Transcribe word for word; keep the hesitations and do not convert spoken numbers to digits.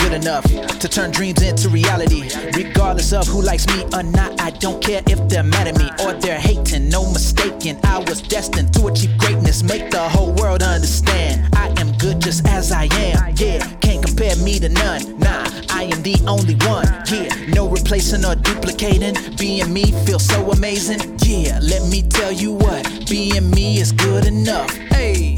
good enough to turn dreams into reality. Regardless of who likes me or not, I don't care if they're mad at me or they're hating. No mistaking, I was destined to achieve greatness, make the whole world understand I am good just as I am. Yeah, can't compare me to none. Nah, I am the only one. Yeah, no replacing or duplicating. Being me feels so amazing. Yeah, let me tell you what, being me is good enough. Hey.